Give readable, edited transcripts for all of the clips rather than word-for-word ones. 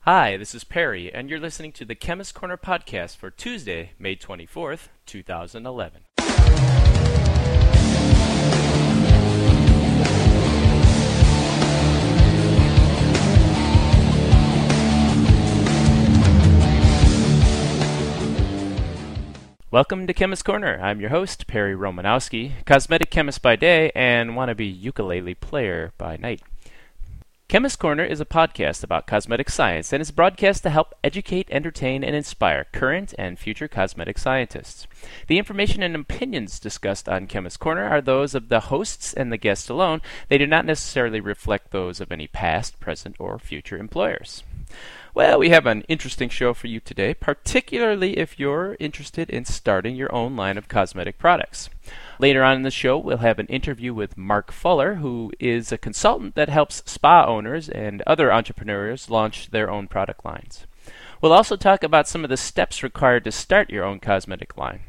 Hi, this is Perry, and you're listening to the Chemist Corner podcast for Tuesday, May 24th, 2011. Welcome to Chemist Corner. I'm your host, Perry Romanowski, cosmetic chemist by day and wannabe ukulele player by night. Chemist Corner is a podcast about cosmetic science and is broadcast to help educate, entertain, and inspire current and future cosmetic scientists. The information and opinions discussed on Chemist Corner are those of the hosts and the guests alone. They do not necessarily reflect those of any past, present, or future employers. Well, we have an interesting show for you today, particularly if you're interested in starting your own line of cosmetic products. Later on in the show, we'll have an interview with Mark Fuller, who is a consultant that helps spa owners and other entrepreneurs launch their own product lines. We'll also talk about some of the steps required to start your own cosmetic line.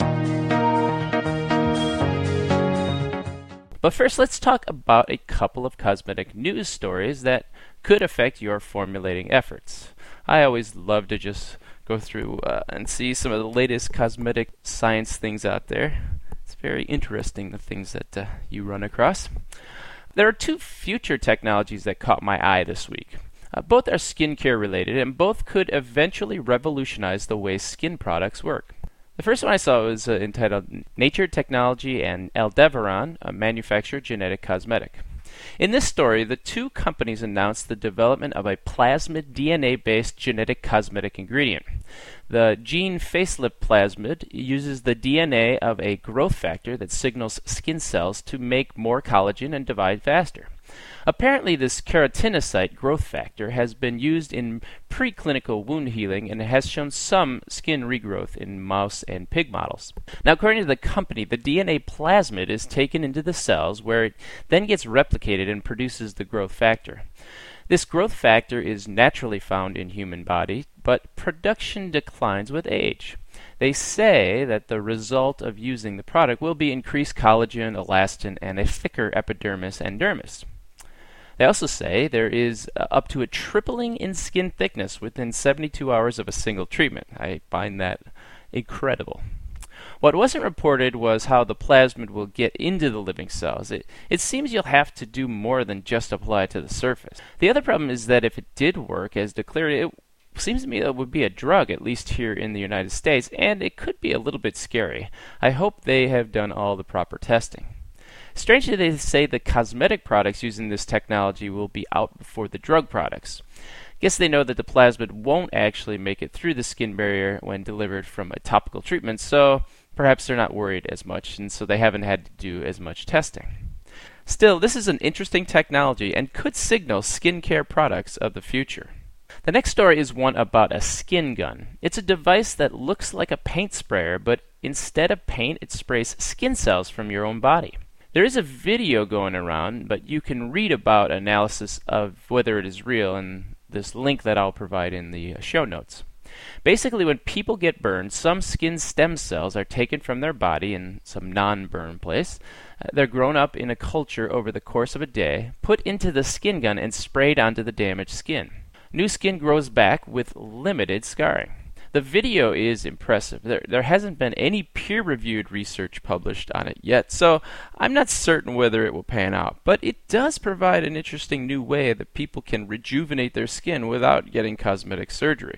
But first, let's talk about a couple of cosmetic news stories that could affect your formulating efforts. I always love to just go through and see some of the latest cosmetic science things out there. It's very interesting, the things that you run across. There are two future technologies that caught my eye this week. Both are skincare related, and both could eventually revolutionize the way skin products work. The first one I saw was entitled Nature Technology and Aldebaran, a manufacturer genetic cosmetic. In this story, the two companies announced the development of a plasmid DNA-based genetic cosmetic ingredient. The gene facelift plasmid uses the DNA of a growth factor that signals skin cells to make more collagen and divide faster. Apparently, this keratinocyte growth factor has been used in preclinical wound healing and has shown some skin regrowth in mouse and pig models. Now, according to the company, the DNA plasmid is taken into the cells where it then gets replicated and produces the growth factor. This growth factor is naturally found in human body, but production declines with age. They say that the result of using the product will be increased collagen, elastin, and a thicker epidermis and dermis. They also say there is up to a tripling in skin thickness within 72 hours of a single treatment. I find that incredible. What wasn't reported was how the plasmid will get into the living cells. It seems you'll have to do more than just apply it to the surface. The other problem is that if it did work as declared, it seems to me that it would be a drug, at least here in the United States, and it could be a little bit scary. I hope they have done all the proper testing. Strangely, they say the cosmetic products using this technology will be out before the drug products. Guess they know that the plasmid won't actually make it through the skin barrier when delivered from a topical treatment, so perhaps they're not worried as much, and so they haven't had to do as much testing. Still, this is an interesting technology and could signal skincare products of the future. The next story is one about a skin gun. It's a device that looks like a paint sprayer, but instead of paint, it sprays skin cells from your own body. There is a video going around, but you can read about analysis of whether it is real in this link that I'll provide in the show notes. Basically, when people get burned, some skin stem cells are taken from their body in some non-burn place. They're grown up in a culture over the course of a day, put into the skin gun, and sprayed onto the damaged skin. New skin grows back with limited scarring. The video is impressive. There hasn't been any peer-reviewed research published on it yet, so I'm not certain whether it will pan out. But it does provide an interesting new way that people can rejuvenate their skin without getting cosmetic surgery.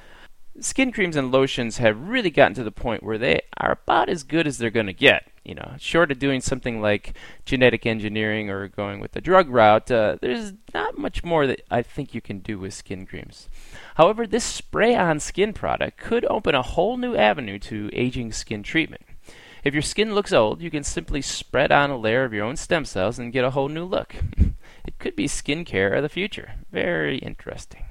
Skin creams and lotions have really gotten to the point where they are about as good as they're going to get. Short of doing something like genetic engineering or going with the drug route, there's not much more that I think you can do with skin creams. However, this spray-on skin product could open a whole new avenue to aging skin treatment. If your skin looks old, you can simply spread on a layer of your own stem cells and get a whole new look. It could be skincare of the future. Very interesting.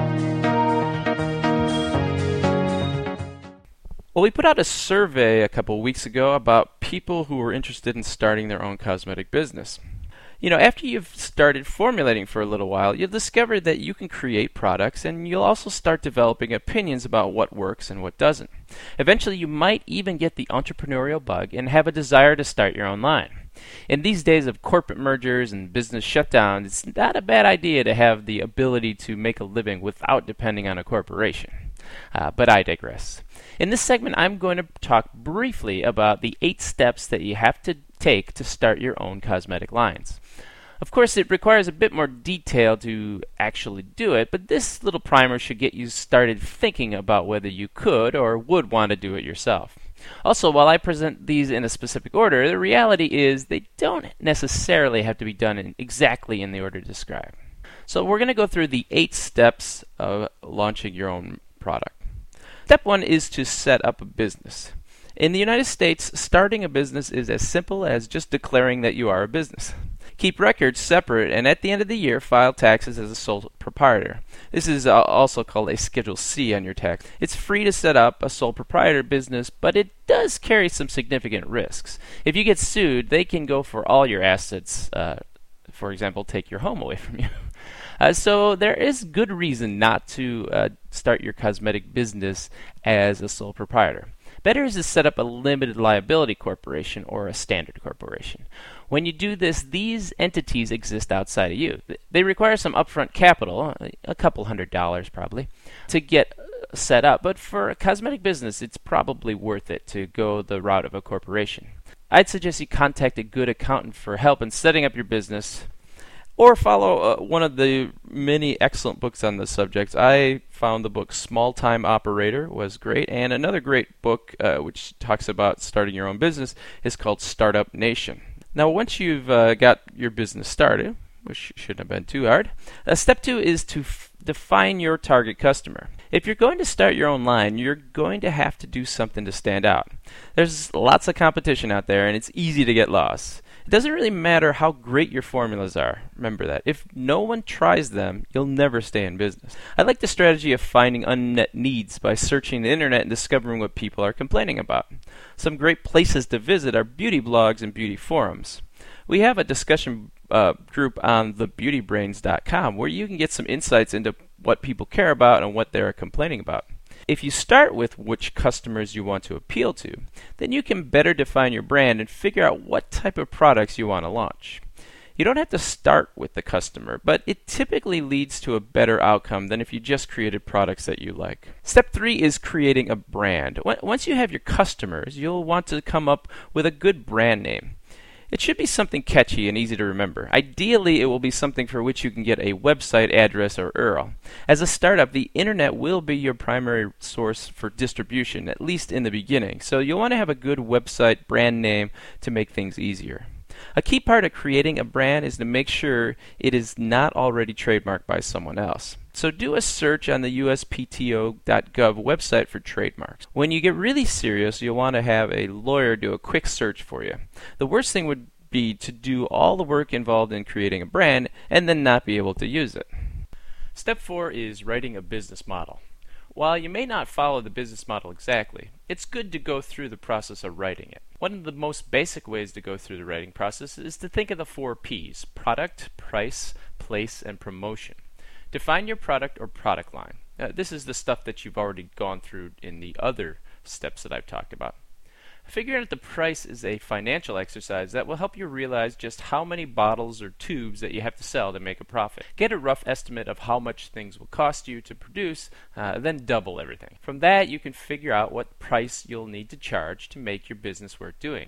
Well, we put out a survey a couple weeks ago about people who were interested in starting their own cosmetic business. After you've started formulating for a little while, you'll discover that you can create products, and you'll also start developing opinions about what works and what doesn't. Eventually, you might even get the entrepreneurial bug and have a desire to start your own line. In these days of corporate mergers and business shutdowns, it's not a bad idea to have the ability to make a living without depending on a corporation. But I digress. In this segment, I'm going to talk briefly about the 8 steps that you have to take to start your own cosmetic lines. Of course, it requires a bit more detail to actually do it, but this little primer should get you started thinking about whether you could or would want to do it yourself. Also, while I present these in a specific order, the reality is they don't necessarily have to be done exactly in the order described. So we're going to go through the 8 steps of launching your own product. Step 1 is to set up a business. In the United States, starting a business is as simple as just declaring that you are a business. Keep records separate, and at the end of the year, file taxes as a sole proprietor. This is also called a Schedule C on your tax. It's free to set up a sole proprietor business, but it does carry some significant risks. If you get sued, they can go for all your assets, for example, take your home away from you. So there is good reason not to start your cosmetic business as a sole proprietor. Better is to set up a limited liability corporation or a standard corporation. When you do this, these entities exist outside of you. They require some upfront capital, a couple $100 probably, to get set up. But for a cosmetic business, it's probably worth it to go the route of a corporation. I'd suggest you contact a good accountant for help in setting up your business, or follow one of the many excellent books on the subject. I found the book Small Time Operator was great, and another great book which talks about starting your own business is called Startup Nation. Now, once you've got your business started, which shouldn't have been too hard, step 2 is to define your target customer. If you're going to start your own line, you're going to have to do something to stand out. There's lots of competition out there, and it's easy to get lost. It doesn't really matter how great your formulas are. Remember that. If no one tries them, you'll never stay in business. I like the strategy of finding unmet needs by searching the internet and discovering what people are complaining about. Some great places to visit are beauty blogs and beauty forums. We have a discussion group on thebeautybrains.com where you can get some insights into what people care about and what they're complaining about. If you start with which customers you want to appeal to, then you can better define your brand and figure out what type of products you want to launch. You don't have to start with the customer, but it typically leads to a better outcome than if you just created products that you like. Step 3 is creating a brand. Once you have your customers, you'll want to come up with a good brand name. It should be something catchy and easy to remember. Ideally, it will be something for which you can get a website address or URL. As a startup, the internet will be your primary source for distribution, at least in the beginning, so you'll want to have a good website brand name to make things easier. A key part of creating a brand is to make sure it is not already trademarked by someone else. So do a search on the USPTO.gov website for trademarks. When you get really serious, you'll want to have a lawyer do a quick search for you. The worst thing would be to do all the work involved in creating a brand and then not be able to use it. Step 4 is writing a business model. While you may not follow the business model exactly, it's good to go through the process of writing it. One of the most basic ways to go through the writing process is to think of the 4 P's: product, price, place, and promotion. Define your product or product line. This is the stuff that you've already gone through in the other steps that I've talked about. Figuring out the price is a financial exercise that will help you realize just how many bottles or tubes that you have to sell to make a profit. Get a rough estimate of how much things will cost you to produce, then double everything. From that, you can figure out what price you'll need to charge to make your business worth doing.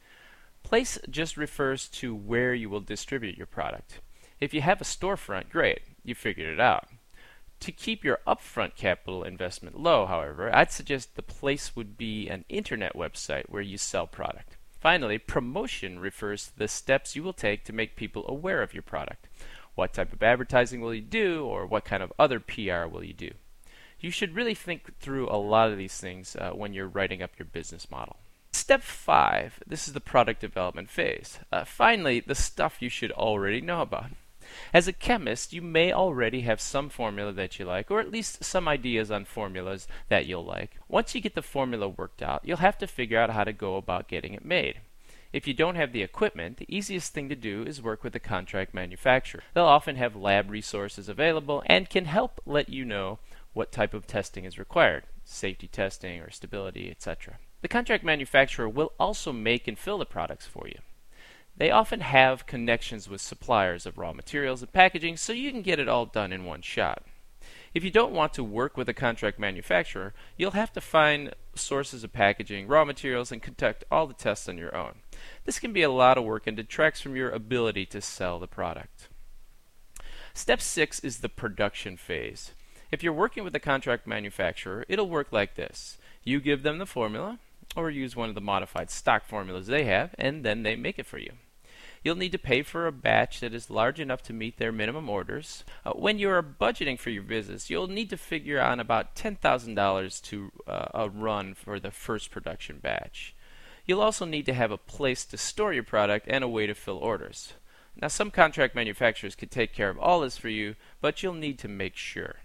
Place just refers to where you will distribute your product. If you have a storefront, great, you figured it out. To keep your upfront capital investment low, however, I'd suggest the place would be an internet website where you sell product. Finally, promotion refers to the steps you will take to make people aware of your product. What type of advertising will you do, or what kind of other PR will you do? You should really think through a lot of these things when you're writing up your business model. Step 5, this is the product development phase. Finally, the stuff you should already know about. As a chemist, you may already have some formula that you like, or at least some ideas on formulas that you'll like. Once you get the formula worked out, you'll have to figure out how to go about getting it made. If you don't have the equipment, the easiest thing to do is work with a contract manufacturer. They'll often have lab resources available and can help let you know what type of testing is required, safety testing or stability, etc. The contract manufacturer will also make and fill the products for you. They often have connections with suppliers of raw materials and packaging, so you can get it all done in one shot. If you don't want to work with a contract manufacturer, you'll have to find sources of packaging, raw materials, and conduct all the tests on your own. This can be a lot of work and detracts from your ability to sell the product. Step 6 is the production phase. If you're working with a contract manufacturer, it'll work like this. You give them the formula, or use one of the modified stock formulas they have, and then they make it for you. You'll need to pay for a batch that is large enough to meet their minimum orders. When you are budgeting for your business, you'll need to figure on about $10,000 to a run for the first production batch. You'll also need to have a place to store your product and a way to fill orders. Now, some contract manufacturers can take care of all this for you, but you'll need to make sure.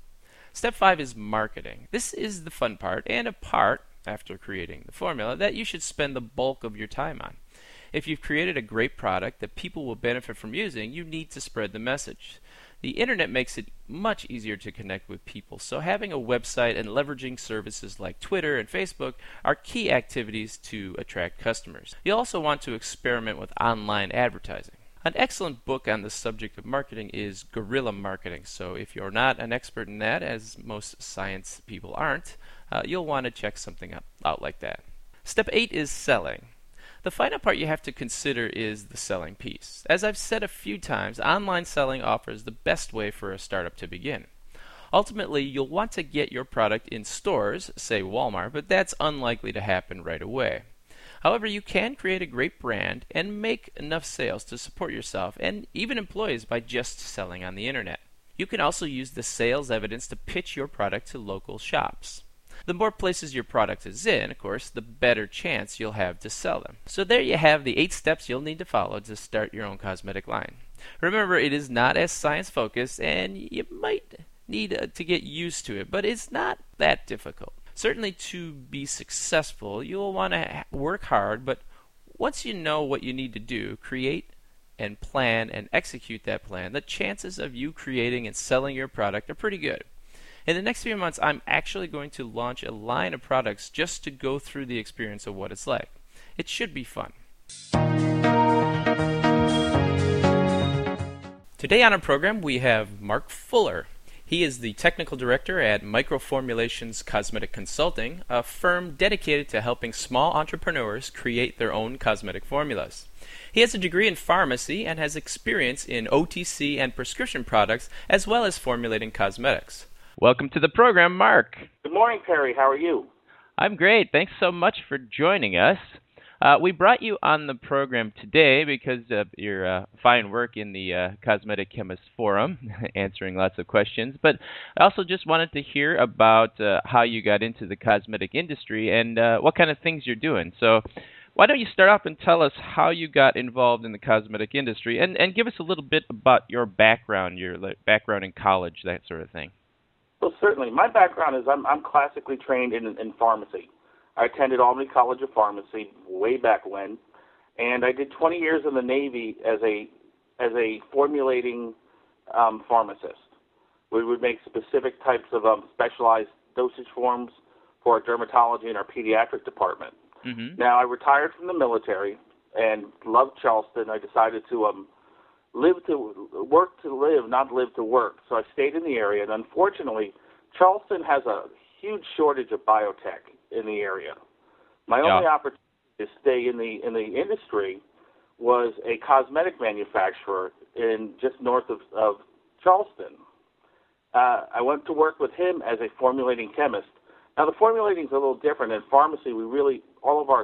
Step 5 is marketing. This is the fun part, and a part, after creating the formula, that you should spend the bulk of your time on. If you've created a great product that people will benefit from using, you need to spread the message. The internet makes it much easier to connect with people, so having a website and leveraging services like Twitter and Facebook are key activities to attract customers. You'll also want to experiment with online advertising. An excellent book on the subject of marketing is Guerrilla Marketing, so if you're not an expert in that, as most science people aren't, you'll want to check something out like that. Step 8 is selling. The final part you have to consider is the selling piece. As I've said a few times, online selling offers the best way for a startup to begin. Ultimately, you'll want to get your product in stores, say Walmart, but that's unlikely to happen right away. However, you can create a great brand and make enough sales to support yourself and even employees by just selling on the internet. You can also use the sales evidence to pitch your product to local shops. The more places your product is in, of course, the better chance you'll have to sell them. So there you have the 8 steps you'll need to follow to start your own cosmetic line. Remember, it is not as science-focused, and you might need to get used to it, but it's not that difficult. Certainly to be successful, you'll want to work hard, but once you know what you need to do, create and plan and execute that plan, the chances of you creating and selling your product are pretty good. In the next few months, I'm actually going to launch a line of products just to go through the experience of what it's like. It should be fun. Today on our program, we have Mark Fuller. He is the technical director at Microformulations Cosmetic Consulting, a firm dedicated to helping small entrepreneurs create their own cosmetic formulas. He has a degree in pharmacy and has experience in OTC and prescription products, as well as formulating cosmetics. Welcome to the program, Mark. Good morning, Perry. How are you? I'm great. Thanks so much for joining us. We brought you on the program today because of your fine work in the Cosmetic Chemist Forum, answering lots of questions. But I also just wanted to hear about how you got into the cosmetic industry and what kind of things you're doing. So why don't you start off and tell us how you got involved in the cosmetic industry and give us a little bit about your background in college, that sort of thing. Well, certainly. My background is I'm classically trained in pharmacy. I attended Albany College of Pharmacy way back when, and I did 20 years in the Navy as a formulating pharmacist. We would make specific types of specialized dosage forms for our dermatology and our pediatric department. Mm-hmm. Now, I retired from the military and loved Charleston. I decided to work to live, not live to work. So I stayed in the area, and unfortunately, Charleston has a huge shortage of biotech in the area. My only opportunity to stay in the industry was a cosmetic manufacturer in just north of Charleston. I went to work with him as a formulating chemist. Now the formulating is a little different. In pharmacy, we really all of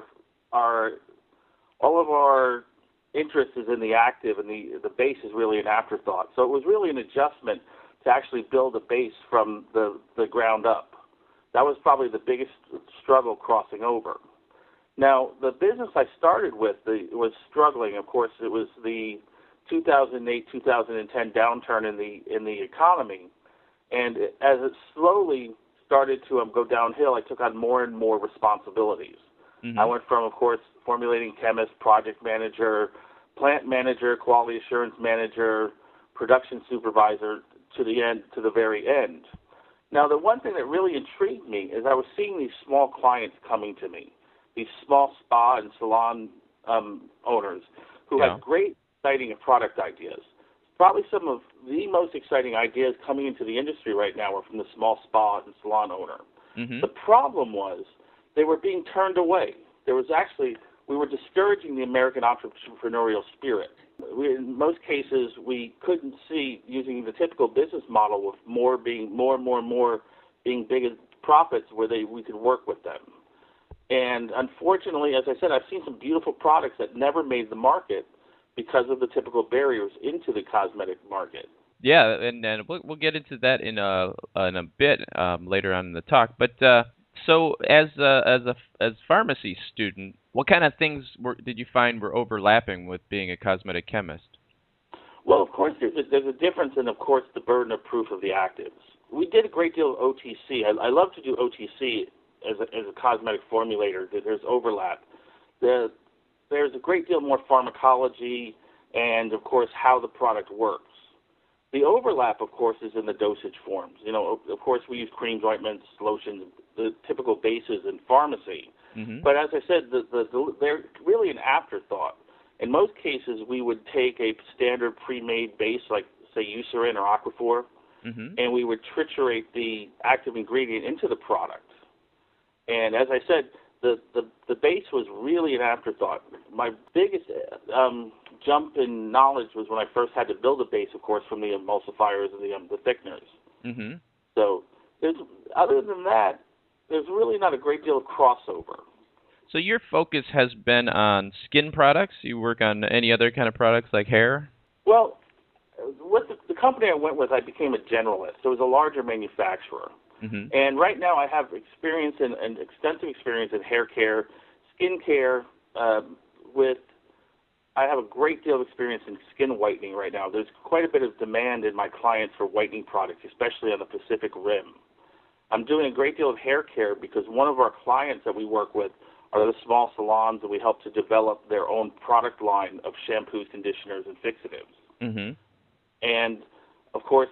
our interest is in the active, and the base is really an afterthought. So it was really an adjustment to actually build a base from the ground up. That was probably the biggest struggle crossing over. Now, the business I started with was struggling. Of course, it was the 2008-2010 downturn in the economy, and as it slowly started to go downhill, I took on more and more responsibilities. I went from, of course, formulating chemist, project manager, plant manager, quality assurance manager, production supervisor to the very end. Now, the one thing that really intrigued me is I was seeing these small clients coming to me, these small spa and salon owners who had great, exciting product ideas. Probably some of the most exciting ideas coming into the industry right now are from the small spa and salon owner. Mm-hmm. The problem was they were being turned away. We were discouraging the American entrepreneurial spirit. In most cases, we couldn't see using the typical business model with more being big profits where we could work with them. And unfortunately, as I said, I've seen some beautiful products that never made the market because of the typical barriers into the cosmetic market. Yeah, and we'll get into that in a bit later on in the talk. But so as a pharmacy student, what kind of things did you find were overlapping with being a cosmetic chemist? Well, of course, there's a difference in, of course, the burden of proof of the actives. We did a great deal of OTC. I love to do OTC as a cosmetic formulator. There's overlap. There's a great deal more pharmacology and, of course, how the product works. The overlap, of course, is in the dosage forms. Of course, we use creams, ointments, lotions, the typical bases in pharmacy. Mm-hmm. But as I said, they're really an afterthought. In most cases, we would take a standard pre-made base, like, say, Eucerin or Aquaphor, mm-hmm. and we would triturate the active ingredient into the product. And as I said, the base was really an afterthought. My biggest jump in knowledge was when I first had to build a base, of course, from the emulsifiers and the thickeners. Mm-hmm. So other than that, there's really not a great deal of crossover. So your focus has been on skin products? You work on any other kind of products like hair? Well, with the company I went with, I became a generalist. It was a larger manufacturer. Mm-hmm. And right now I have extensive experience in hair care, skin care. I have a great deal of experience in skin whitening right now. There's quite a bit of demand in my clients for whitening products, especially on the Pacific Rim. I'm doing a great deal of hair care because one of our clients that we work with are the small salons, and we help to develop their own product line of shampoos, conditioners, and fixatives. Mm-hmm. And of course,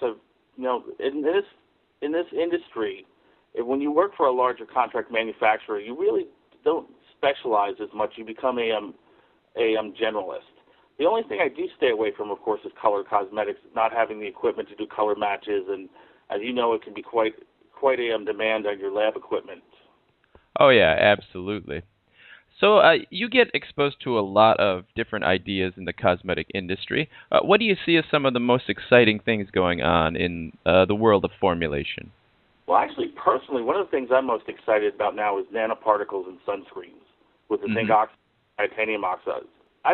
in this industry, when you work for a larger contract manufacturer, you really don't specialize as much. You become a generalist. The only thing I do stay away from, of course, is color cosmetics, not having the equipment to do color matches, and as you know, it can be quite a demand on your lab equipment. Oh, yeah, absolutely. So you get exposed to a lot of different ideas in the cosmetic industry. What do you see as some of the most exciting things going on in the world of formulation? Well, actually, personally, one of the things I'm most excited about now is nanoparticles in sunscreens with the zinc oxide, titanium oxides.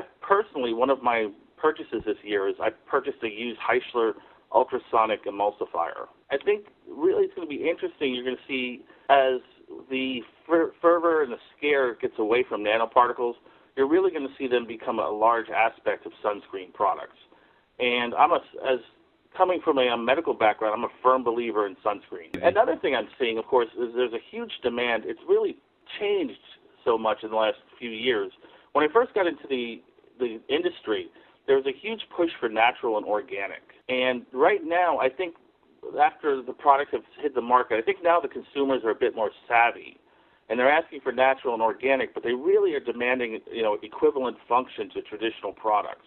One of my purchases this year is I purchased a used Heisler ultrasonic emulsifier. I think really it's going to be interesting. You're going to see as the fervor and the scare gets away from nanoparticles, you're really going to see them become a large aspect of sunscreen products. And coming from a medical background, I'm a firm believer in sunscreen. Another thing I'm seeing, of course, is there's a huge demand. It's really changed so much in the last few years. When I first got into the industry, there was a huge push for natural and organic. And right now, I think after the products have hit the market, I think now the consumers are a bit more savvy, and they're asking for natural and organic, but they really are demanding, equivalent function to traditional products.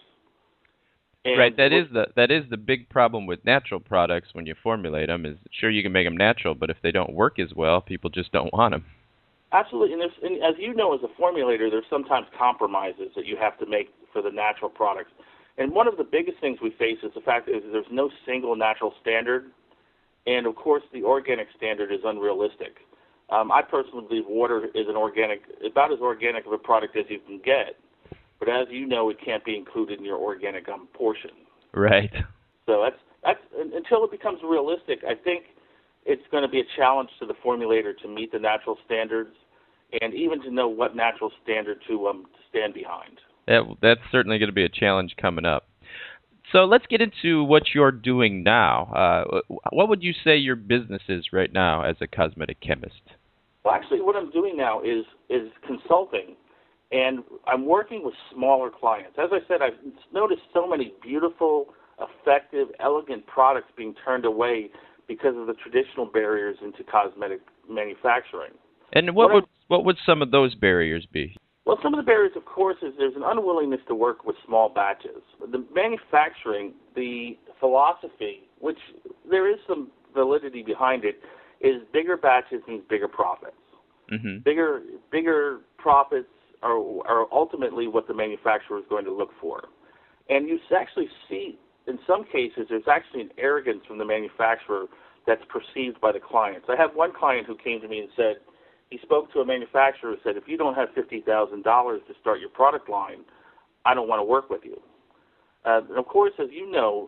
And right, that is the big problem with natural products when you formulate them. Is sure you can make them natural, but if they don't work as well, people just don't want them. Absolutely, and as you know, as a formulator, there's sometimes compromises that you have to make for the natural products. And one of the biggest things we face is the fact that there's no single natural standard, and of course the organic standard is unrealistic. I personally believe water is about as organic of a product as you can get, but as you know, it can't be included in your organic portion. Right. So that's until it becomes realistic. I think it's going to be a challenge to the formulator to meet the natural standards, and even to know what natural standard to stand behind. That's certainly going to be a challenge coming up. So let's get into what you're doing now. What would you say your business is right now as a cosmetic chemist? Well, actually, what I'm doing now is consulting, and I'm working with smaller clients. As I said, I've noticed so many beautiful, effective, elegant products being turned away because of the traditional barriers into cosmetic manufacturing. And what would some of those barriers be? Well, some of the barriers, of course, is there's an unwillingness to work with small batches. The manufacturing, the philosophy, which there is some validity behind it, is bigger batches means bigger profits. Mm-hmm. Bigger profits are ultimately what the manufacturer is going to look for. And you actually see, in some cases, there's actually an arrogance from the manufacturer that's perceived by the clients. I have one client who came to me and said, he spoke to a manufacturer and said, if you don't have $50,000 to start your product line, I don't want to work with you. And of course, as you know,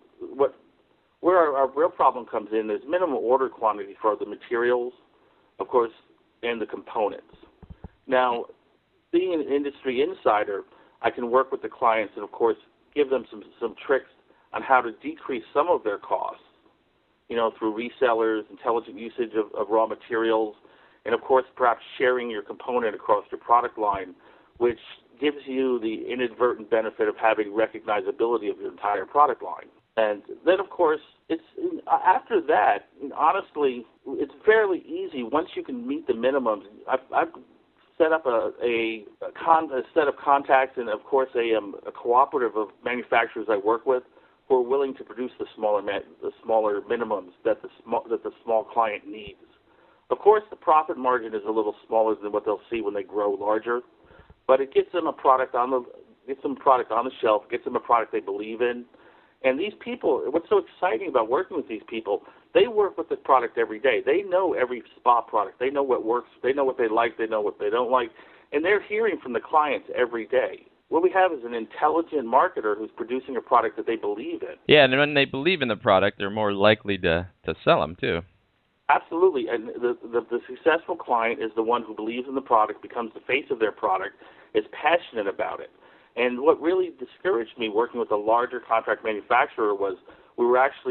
where our real problem comes in is minimum order quantity for the materials, of course, and the components. Now, being an industry insider, I can work with the clients and, of course, give them some tricks on how to decrease some of their costs, through resellers, intelligent usage of raw materials, and, of course, perhaps sharing your component across your product line, which gives you the inadvertent benefit of having recognizability of your entire product line. And then, of course, after that, honestly, it's fairly easy once you can meet the minimums. I've set up a set of contacts and, of course, a cooperative of manufacturers I work with who are willing to produce the smaller minimums that the small client needs. Of course, the profit margin is a little smaller than what they'll see when they grow larger, but it gets them a product on the shelf, gets them a product they believe in. And these people, what's so exciting about working with these people, they work with the product every day. They know every spa product. They know what works. They know what they like. They know what they don't like. And they're hearing from the clients every day. What we have is an intelligent marketer who's producing a product that they believe in. Yeah, and when they believe in the product, they're more likely to sell them, too. Absolutely. And the successful client is the one who believes in the product, becomes the face of their product, is passionate about it. And what really discouraged me working with a larger contract manufacturer was we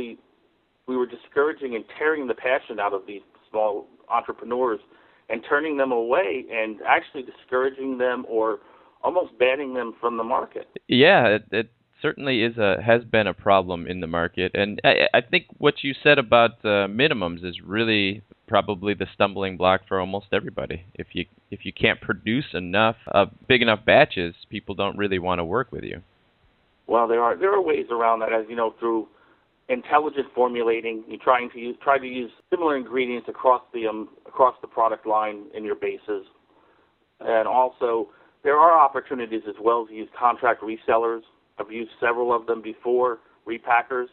were discouraging and tearing the passion out of these small entrepreneurs and turning them away and actually discouraging them or almost banning them from the market. Yeah, it certainly has been a problem in the market. And I think what you said about minimums is really probably the stumbling block for almost everybody. If you can't produce enough big enough batches, people don't really want to work with you. Well, there are ways around that, as you know, through intelligent formulating. You try to use similar ingredients across the product line in your bases, and also there are opportunities as well to use contract resellers. I've used several of them before, repackers,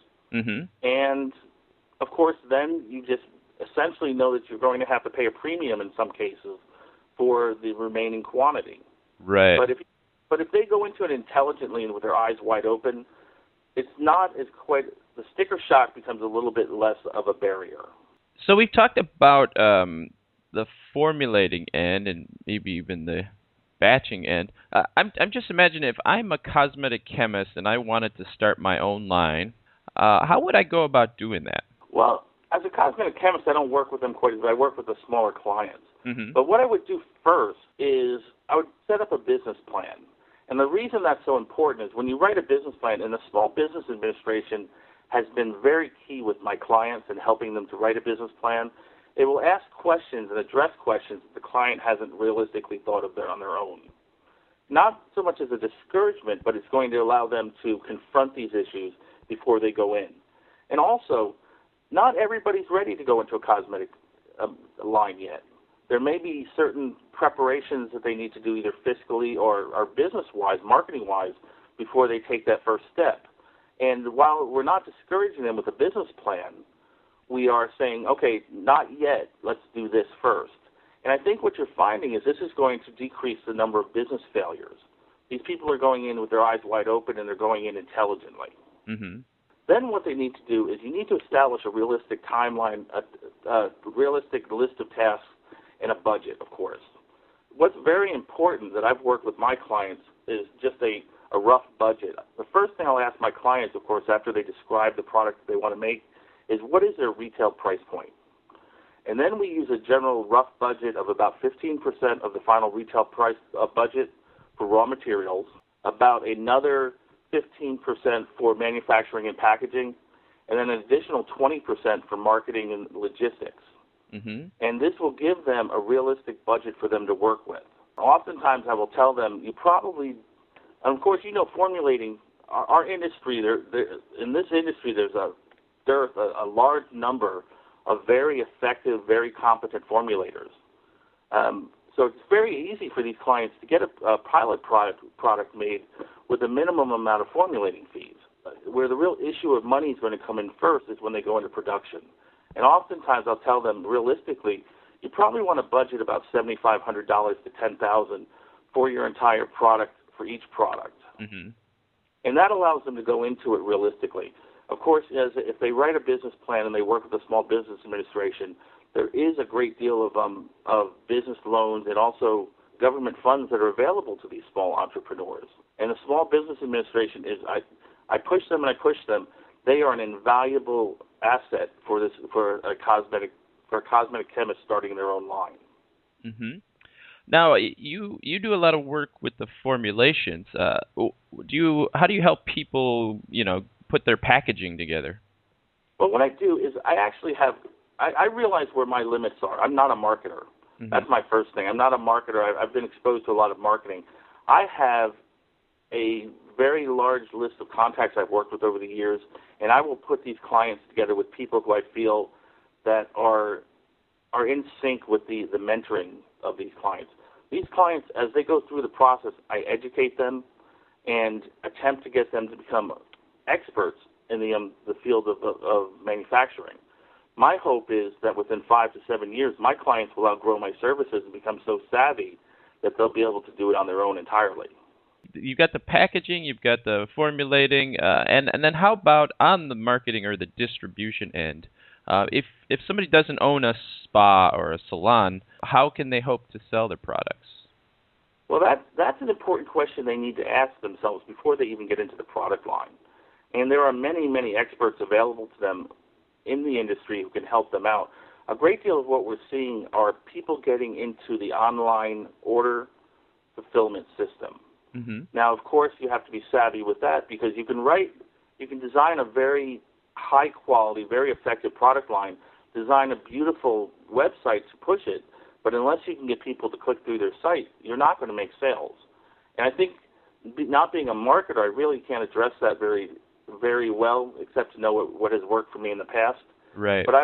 and of course, then you just essentially know that you're going to have to pay a premium in some cases for the remaining quantity. Right. But if they go into it intelligently and with their eyes wide open, it's not as quite the sticker shock becomes a little bit less of a barrier. So we've talked about the formulating end and maybe even the batching end. I'm just imagining if I'm a cosmetic chemist and I wanted to start my own line, how would I go about doing that? Well, as a cosmetic chemist, I don't work with them quite as I work with the smaller clients. Mm-hmm. But what I would do first is I would set up a business plan. And the reason that's so important is when you write a business plan, and the Small Business Administration has been very key with my clients in helping them to write a business plan. It will ask questions and address questions that the client hasn't realistically thought of on their own. Not so much as a discouragement, but it's going to allow them to confront these issues before they go in. And also, not everybody's ready to go into a cosmetic line yet. There may be certain preparations that they need to do either fiscally or business-wise, marketing-wise, before they take that first step. And while we're not discouraging them with a business plan, we are saying, okay, not yet, let's do this first. And I think what you're finding is this is going to decrease the number of business failures. These people are going in with their eyes wide open and they're going in intelligently. Mm-hmm. Then what they need to do is you need to establish a realistic timeline, a realistic list of tasks, and a budget, of course. What's very important that I've worked with my clients is just a rough budget. The first thing I'll ask my clients, of course, after they describe the product that they want to make, is what is their retail price point? And then we use a general rough budget of about 15% of the final retail price budget for raw materials, about another 15% for manufacturing and packaging, and then an additional 20% for marketing and logistics. Mm-hmm. And this will give them a realistic budget for them to work with. Oftentimes I will tell them, you probably, and of course, formulating, our industry, in this industry there's a large number of very effective, very competent formulators. So it's very easy for these clients to get a pilot product made with a minimum amount of formulating fees. Where the real issue of money is going to come in first is when they go into production. And oftentimes I'll tell them, realistically, you probably want to budget about $7,500 to $10,000 for your entire product, for each product. Mm-hmm. And that allows them to go into it realistically. Of course, if they write a business plan and they work with the Small Business Administration, there is a great deal of business loans and also government funds that are available to these small entrepreneurs. And the Small Business Administration is, I push them and I push them. They are an invaluable asset for a cosmetic chemist starting their own line. Mm-hmm. Now, you do a lot of work with the formulations. How do you help people, put their packaging together? Well, what I do is I realize where my limits are. I'm not a marketer. Mm-hmm. That's my first thing. I'm not a marketer. I've been exposed to a lot of marketing. I have a very large list of contacts I've worked with over the years, and I will put these clients together with people who I feel that are in sync with the mentoring of these clients. These clients, as they go through the process, I educate them and attempt to get them to become experts in the field of manufacturing. My hope is that within 5 to 7 years, my clients will outgrow my services and become so savvy that they'll be able to do it on their own entirely. You've got the packaging, you've got the formulating, and then how about on the marketing or the distribution end? If somebody doesn't own a spa or a salon, how can they hope to sell their products? Well, that's an important question they need to ask themselves before they even get into the product line. And there are many, many experts available to them in the industry who can help them out. A great deal of what we're seeing are people getting into the online order fulfillment system. Mm-hmm. Now, of course, you have to be savvy with that because you can design a very high-quality, very effective product line, design a beautiful website to push it, but unless you can get people to click through their site, you're not going to make sales. And I think, not being a marketer, I really can't address that very, very well, except to know what has worked for me in the past. Right. But I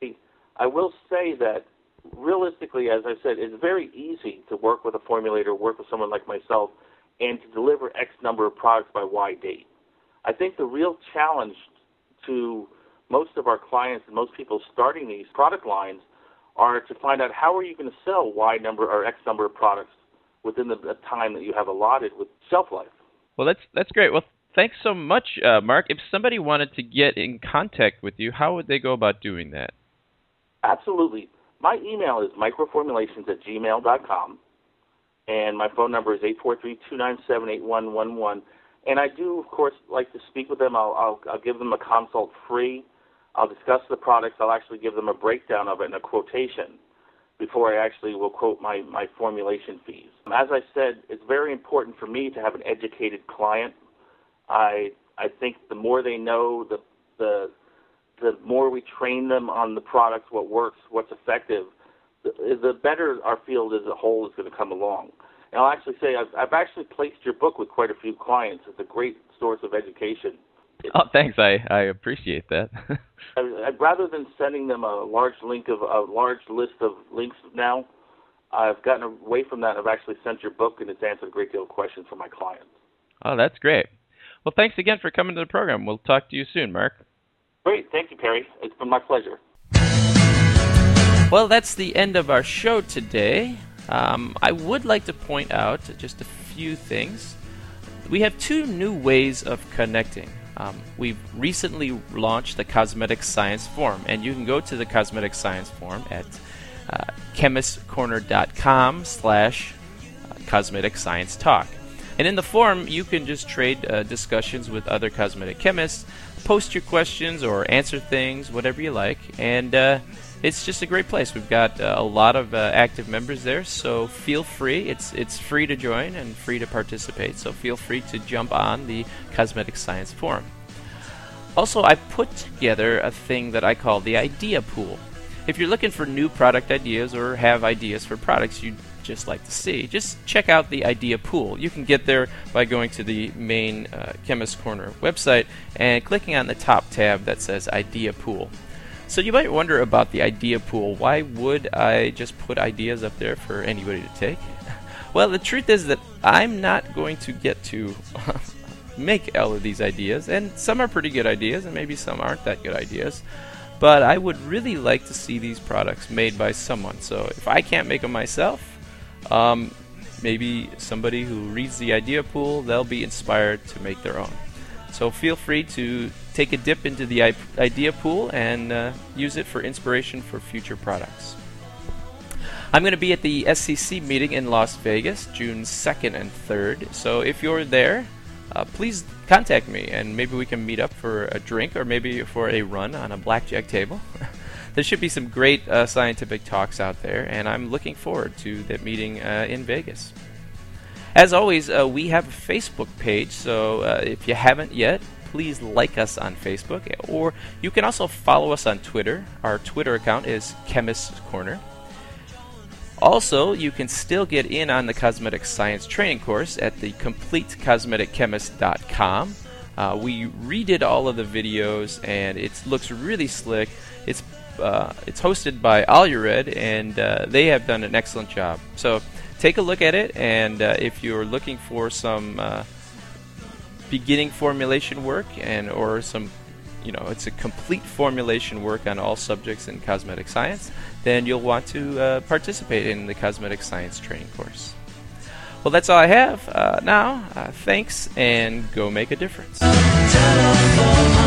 will say that, realistically, as I said, it's very easy to work with a formulator, work with someone like myself, and to deliver X number of products by Y date. I think the real challenge to most of our clients and most people starting these product lines are to find out how are you going to sell Y number or X number of products within the time that you have allotted with shelf life. Well, that's great. Well, thanks so much, Mark. If somebody wanted to get in contact with you, how would they go about doing that? Absolutely. My email is microformulations@gmail.com, and my phone number is 843-297-8111. And I do, of course, like to speak with them. I'll give them a consult free. I'll discuss the products. I'll actually give them a breakdown of it and a quotation before I actually will quote my formulation fees. As I said, it's very important for me to have an educated client. I think the more they know, the more we train them on the products, what works, what's effective, the better our field as a whole is going to come along. And I'll actually say I've actually placed your book with quite a few clients. It's a great source of education. Oh, thanks. I appreciate that. Rather than sending them a large list of links now, I've gotten away from that. I've actually sent your book, and it's answered a great deal of questions for my clients. Oh, that's great. Well, thanks again for coming to the program. We'll talk to you soon, Mark. Great. Thank you, Perry. It's been my pleasure. Well, that's the end of our show today. I would like to point out just a few things. We have 2 new ways of connecting. We've recently launched the Cosmetic Science Forum, and you can go to the Cosmetic Science Forum at chemistcorner.com/cosmetic science talk. And in the forum, you can just trade discussions with other cosmetic chemists, post your questions or answer things, whatever you like, and it's just a great place. We've got a lot of active members there, so feel free. It's free to join and free to participate, so feel free to jump on the Cosmetic Science Forum. Also, I put together a thing that I call the Idea Pool. If you're looking for new product ideas or have ideas for products you'd just like to see, just check out the Idea Pool. You can get there by going to the main Chemist Corner website and clicking on the top tab that says Idea Pool. So you might wonder about the Idea Pool. Why would I just put ideas up there for anybody to take? Well, the truth is that I'm not going to get to make all of these ideas, and some are pretty good ideas and maybe some aren't that good ideas, but I would really like to see these products made by someone. So if I can't make them myself, maybe somebody who reads the Idea Pool, they'll be inspired to make their own. So feel free to take a dip into the Idea Pool and use it for inspiration for future products. I'm going to be at the SCC meeting in Las Vegas, June 2nd and 3rd. So if you're there, please contact me and maybe we can meet up for a drink or maybe for a run on a blackjack table. There should be some great scientific talks out there, and I'm looking forward to that meeting in Vegas. As always, we have a Facebook page, so if you haven't yet, please like us on Facebook, or you can also follow us on Twitter. Our Twitter account is Chemist Corner. Also, you can still get in on the Cosmetic Science training course at the CompleteCosmeticChemist.com. We redid all of the videos, and it looks really slick. It's hosted by Alured, and they have done an excellent job. So take a look at it, and if you're looking for some beginning formulation work or some, it's a complete formulation work on all subjects in cosmetic science, then you'll want to participate in the Cosmetic Science training course. Well, that's all I have now. Thanks, and go make a difference.